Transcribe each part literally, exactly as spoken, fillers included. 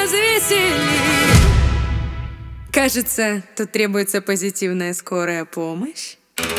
развесели. Кажется, тут требуется позитивная скорая помощь.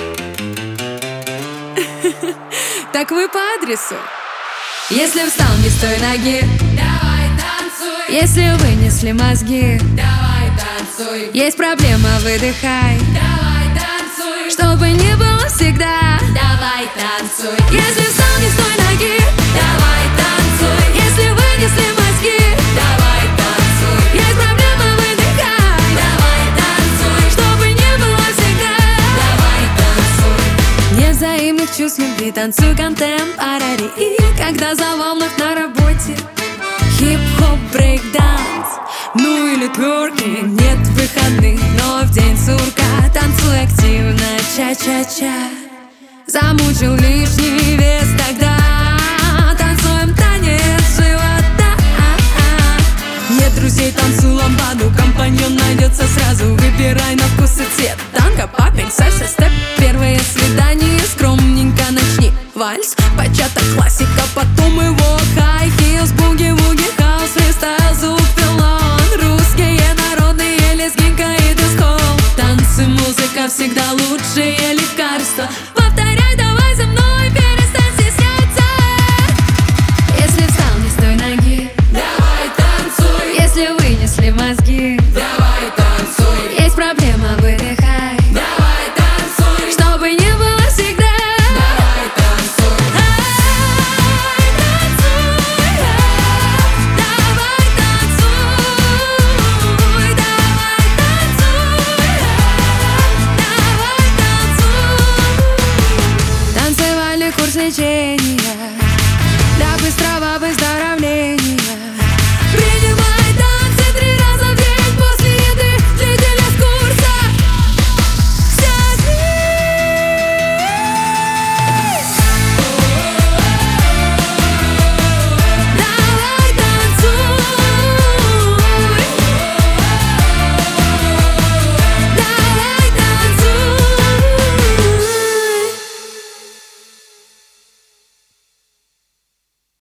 Так вы по адресу. Если встал не с той ноги, давай танцуй. если вынесли мозги, Давай танцуй. есть проблема, выдыхай, Давай танцуй. чтобы не было всегда. Давай танцуй. Если встал не с той ноги, Давай танцуй. если вынесли мозги, Давай танцуй. есть проблема, выдыхай, Давай танцуй. чтобы не было всегда. Давай танцуй. Нет взаимных чувств любви, танцуй контемпорари. И когда завал вновь на работе, хип-хоп, брейк-данс, ну или тверки. Нет выходных, но в день сурка танцуй активно, ча-ча-ча. Замучил лишний вес, тогда танцуем танец живота. Нет друзей, танцуй ламбаду, компаньон найдется сразу. Выбирай на вкус и цвет. Танго, папинг, сальса, степ. Первое свидание, скромненько начни. Вальс, бачата, классика, потом его хай хилс, буги-вуги, хаус, фристайл, звук, пилон. Русские народные лезгинка и диско. Танцы, музыка всегда лучшие.